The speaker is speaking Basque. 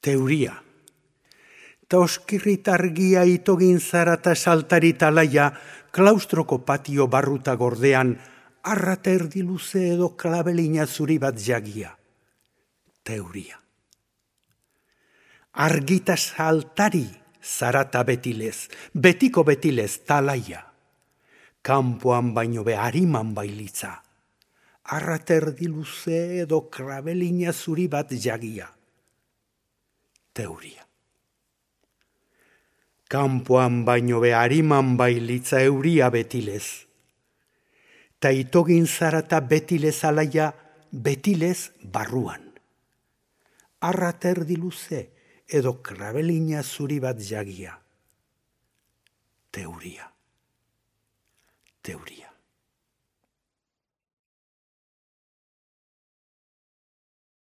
Teuria. Ta oskirritargia itogin zara ta saltari talaia, klaustroko patio barruta gordean, arrata erdi luze edo klabelina zuri bat jagia. Teuria. Argita saltari zarata betilez, betiko betilez talaia. Kanpoan baino be hariman bailitza. Arrata erdi luze edo klabelina zuri bat jagia. Teuria. Kanpoan baino be hariman bailitza euria betilez. Ta itogin zarata betilez alaia, betilez barruan. Arrata erdi luze edo klabelina zuri bat jagia. Teuria. Teuria.